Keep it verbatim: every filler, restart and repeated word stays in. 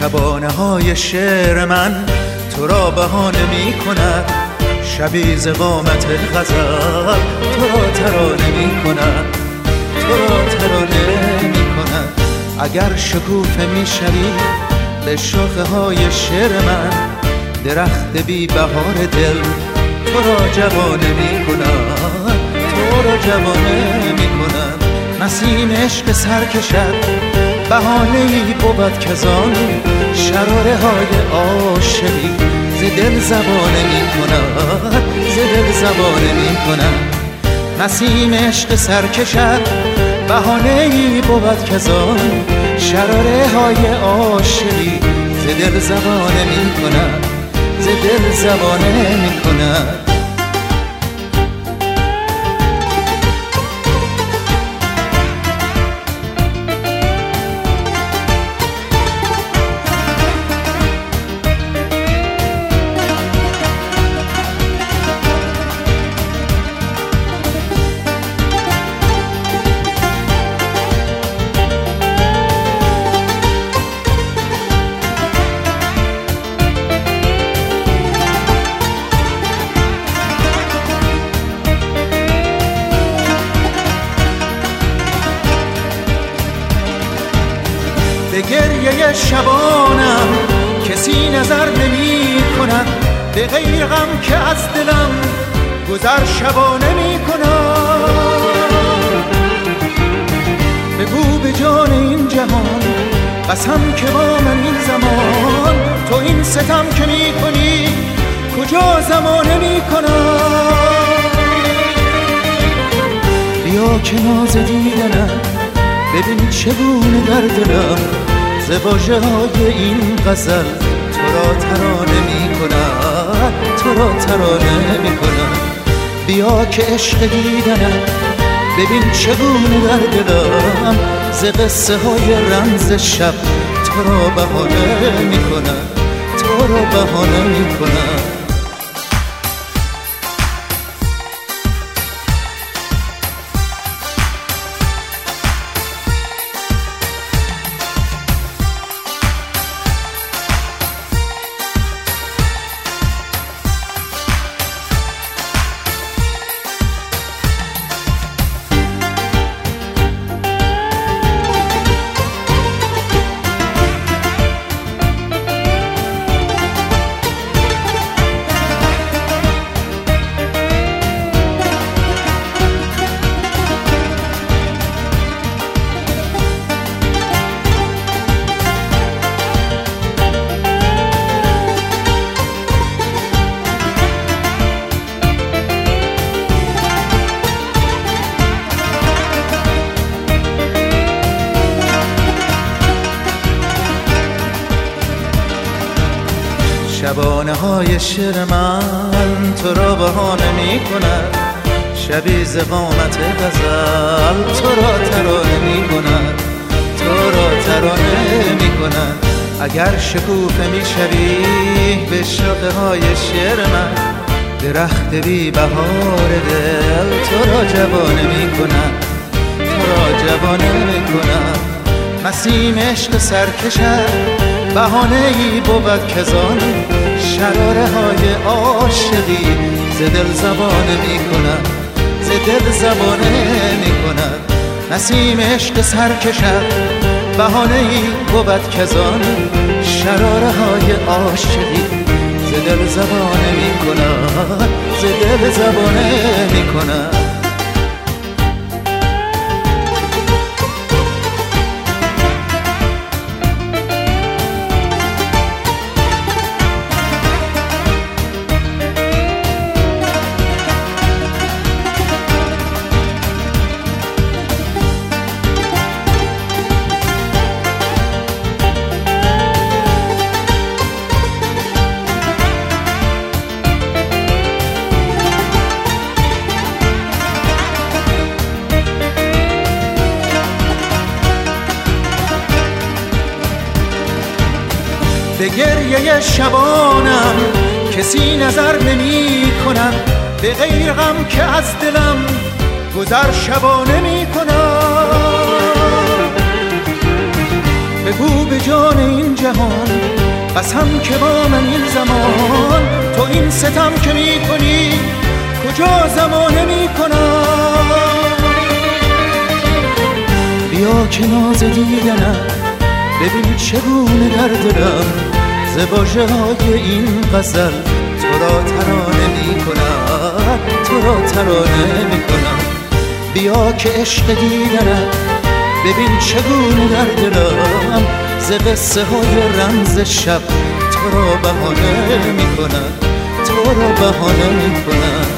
شبانه های شعر من تو را بهانه می کند، شبی ز قامت غزل تو را ترانه می کند، تو را ترانه می کند. اگر شکوفه می شوی به شاخه های شعر من، درخت بی بهار دل تو را جوانه می کند، تو را جوانه می کند. نسیم عشق سر کشد بهانه‌ای بود کزان، شراره های عاشقی ز دل زبانه می کند، ز دل زبانه می کند. نسیم عشق سر کشد بهانه‌ای بود کزان، شراره های عاشقی ز دل زبانه می کند، ز دل زبانه می کند. به گریه شبانم کسی نظر نمی کند، به غیر غم که از دلم گذر شبانه می کند. بگو به جان این جهان قسم که با من این زمان، تو این ستم که می کنی کجا زمانه می کند. بیا که ناز دیدنم ببین چگونه در دلم ز واژه‌های این غزل تو را ترانه می کند، تو را ترانه می کند. بیا که عشق دیدنم ببین چگونه در دلم ز قصه های رمز شب تو را بهانه می کند، تو را بهانه می کند. شبانه های شعر من تو را بهانه می کند، شبی ز قامت غزل تو را ترانه می کند، تو را ترانه می کند. اگر شکوفه می شوی به شاخه های شعر من، درخت بی بهار دل تو را جوانه می کند، تو را جوانه می کند. نسیم عشق سر کشد بهانه‌ای بود کزان، شراره های عاشقی ز دل زبانه می کند، ز دل زبانه می کند. نسیم عشق سر کشد بهانه‌ای بود کزان، شراره های عاشقی ز دل زبانه می کند، ز دل زبانه می کند. به گریه شبانم کسی نظر نمی کند، به غیر غم که از دلم گذر شبانه می کند. بگو به جان این جهان قسم که با من این زمان تو این ستم که می کنی کجا زمانه می کنم. بیا که ناز دیدنم ببین چگونه در دلم ز واژه‌های این غزل تو را ترانه می کنم، تو را ترانه می کنم. بیا که عشق دیدنم ببین چگونه در دلم ز قصه های رمز شب تو را بهانه می کنم، تو را بهانه می کنم.